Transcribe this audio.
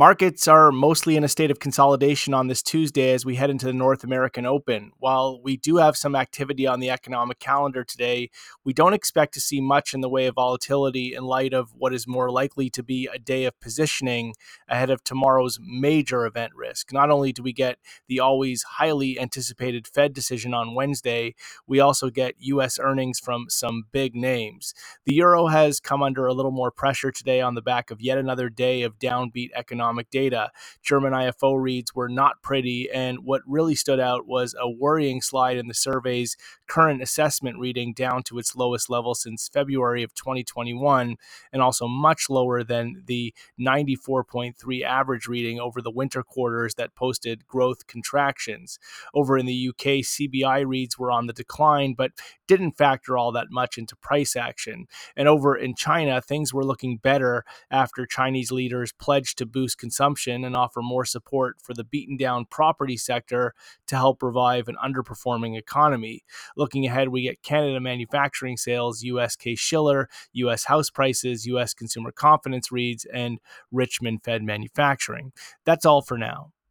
Markets are mostly in a state of consolidation on this Tuesday as we head into the North American Open. While we do have some activity on the economic calendar today, we don't expect to see much in the way of volatility in light of what is more likely to be a day of positioning ahead of tomorrow's major event risk. Not only do we get the always highly anticipated Fed decision on Wednesday, we also get U.S. earnings from some big names. The euro has come under a little more pressure today on the back of yet another day of downbeat economic data. German IFO reads were not pretty, and what really stood out was a worrying slide in the survey's current assessment reading down to its lowest level since February of 2021, and also much lower than the 94.3 average reading over the winter quarters that posted growth contractions. Over in the UK, CBI reads were on the decline, but didn't factor all that much into price action. And over in China, things were looking better after Chinese leaders pledged to boost consumption and offer more support for the beaten down property sector to help revive an underperforming economy. Looking ahead, we get Canada manufacturing sales, US Case Shiller, US house prices, US consumer confidence reads, and Richmond Fed manufacturing. That's all for now.